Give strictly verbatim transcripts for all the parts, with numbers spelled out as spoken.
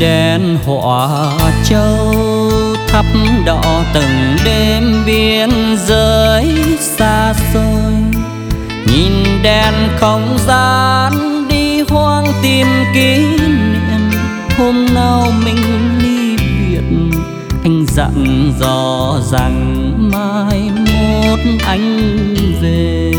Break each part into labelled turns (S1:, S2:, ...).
S1: đèn họa châu thắp đỏ từng đêm biên giới xa xôi. Nhìn đèn không gian đi hoang tìm kỷ niệm hôm nào mình ly biệt. Anh dặn dò rằng mai mốt anh về,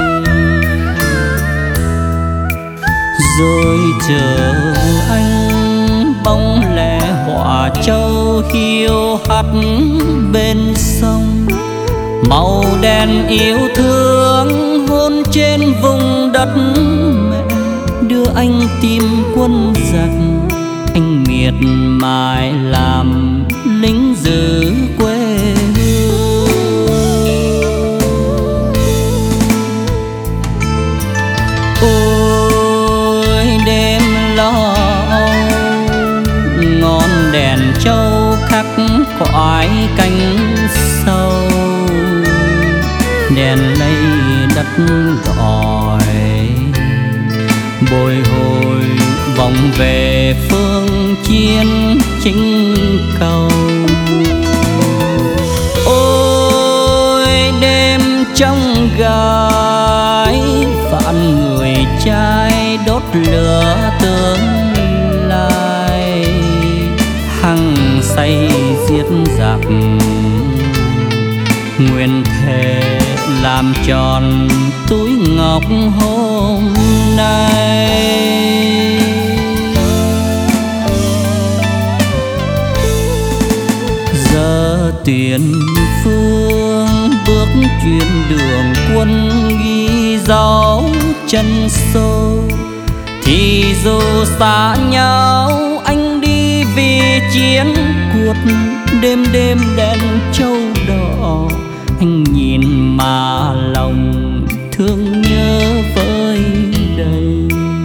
S1: rồi chờ anh bóng lẻ họa châu hiu hắt bên sông. Màu đen yêu thương hôn trên vùng đất mẹ, đưa anh tìm quân giặc. Anh miệt mài làm lính giữ quê hương. Ôi đêm lo ngọn đèn châu khắc khoải cánh sâu. Đèn lấy đất gọi bồi hồi vòng về phương chiến chính cầu. Ôi đêm trong gai vạn người trai đốt lửa tương lai. Hăng say giết giặc nguyện thề làm tròn túi ngọc hôm nay. Giờ tiền phương bước chuyến đường quân ghi dấu chân sâu. Thì dù xa nhau anh đi vì chiến cuộc. Đêm đêm đèn châu đỏ anh nhìn mà lòng thương nhớ vơi đầy.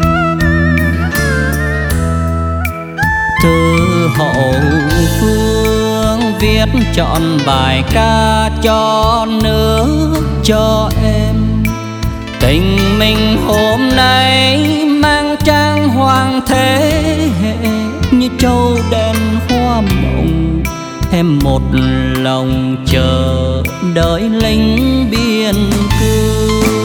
S1: Từ hậu phương viết trọn bài ca cho nước cho em. Tình mình hôm nay mang trang hoàng thế hệ như trâu đèn hoa mộng. Em một lòng chờ đợi lính biên cương.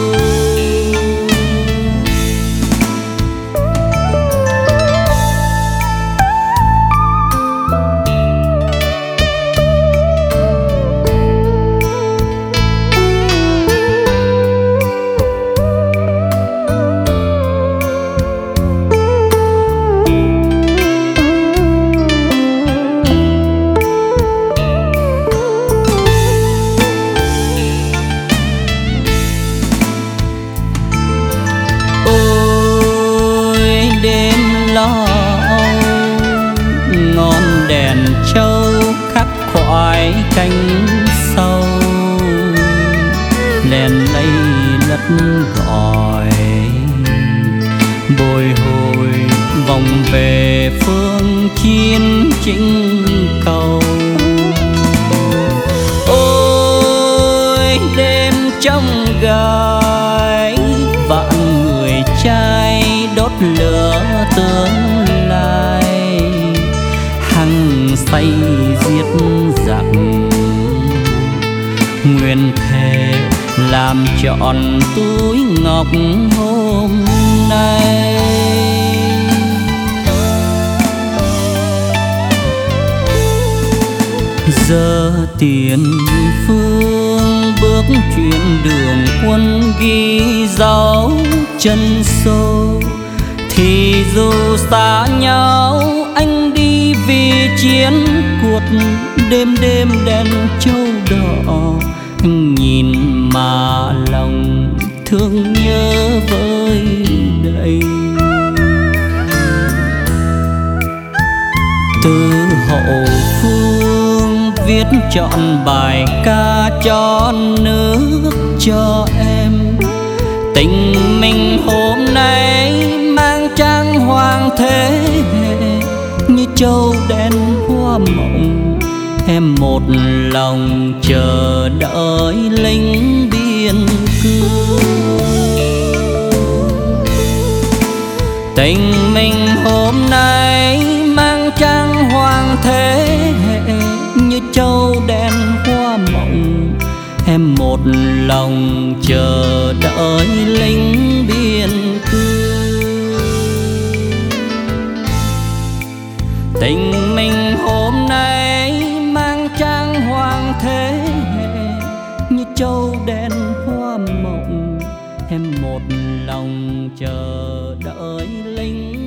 S1: Ngọn đèn châu khắc khoải cánh sâu. Đèn lấy đất gọi bồi hồi vòng về phương chiến chính cầu. Ôi đêm trong gai vạn người trai đốt lửa tương lai. Hăng say giết giặc nguyện thề làm trọn túi ngọc hôm nay. Giờ tiền phương bước chuyến đường quân ghi dấu chân sâu. Thì dù xa nhau anh đi vì chiến cuộc. Đêm đêm đèn châu đỏ anh nhìn mà lòng thương nhớ vơi đầy. Từ hậu phương viết trọn bài ca cho nước cho em. Tình mình hôm nay mang trang hoàng thế hệ như trâu đen hoa mộng. Em một lòng chờ đợi lính biên cương. Tình mình hôm nay mang trang lòng chờ đợi linh